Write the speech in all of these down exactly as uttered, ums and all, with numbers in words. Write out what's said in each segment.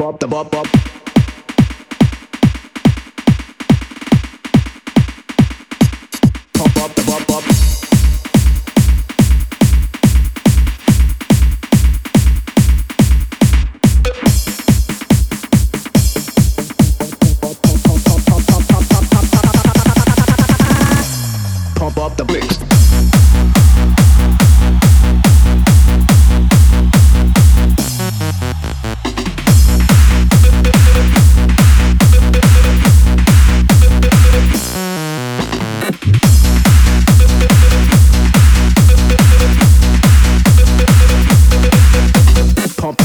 up the bop bop. Pump up the bop bop. Pump up the bricks. Pump.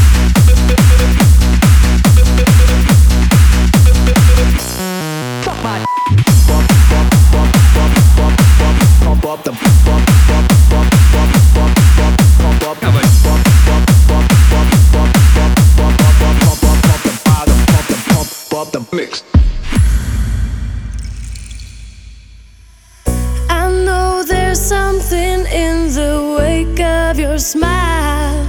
Fuck my. Bump, bump, bump, bump, bump, bump, pump up the bump, bump, bump, bump, bump, bump, pump up the bump, bump, bump, bump, bump, bump, bump, bump, bump, pump up, pump the bottom, pump the pump up the mix. I know there's something in the wake of your smile.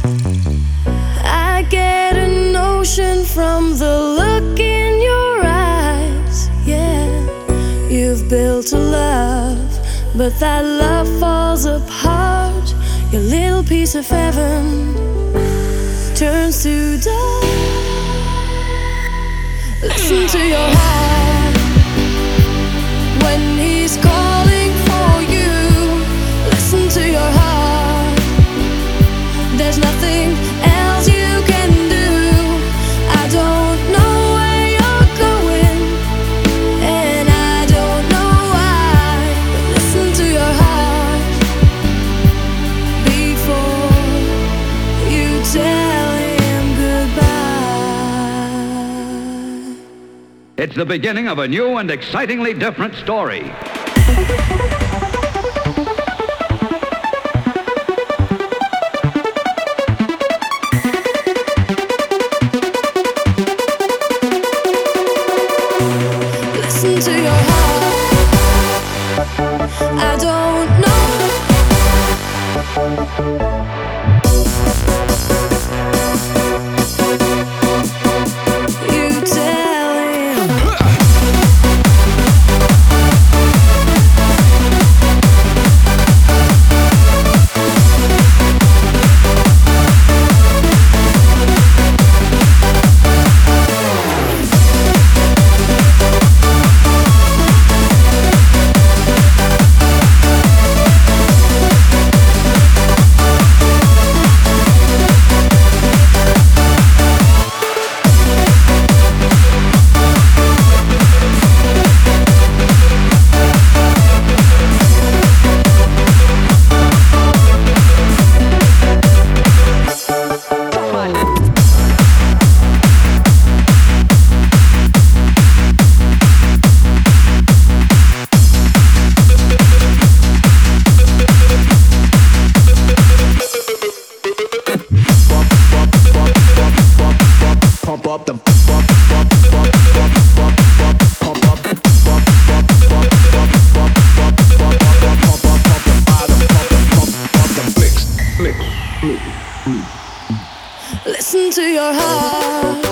I get a notion from the look in your eyes. Yeah, you've built a love, but that love falls apart. Your little piece of heaven turns to dust. Listen to your heart when he's calling for you. Listen to your heart. There's nothing else you can do. I don't know where you're going, and I don't know why. But listen to your heart before you tell him goodbye. It's the beginning of a new and excitingly different story. Listen to your heart. I don't know. You tell him. Pump up the bump, bump, bump, bump, bump, bump, pump up, bump, bump, bump, bump, bump, bump, bump, pump up, pump up, pump the bottom, pump the pump, pump the flicks, flicks, flicks. Listen to your heart.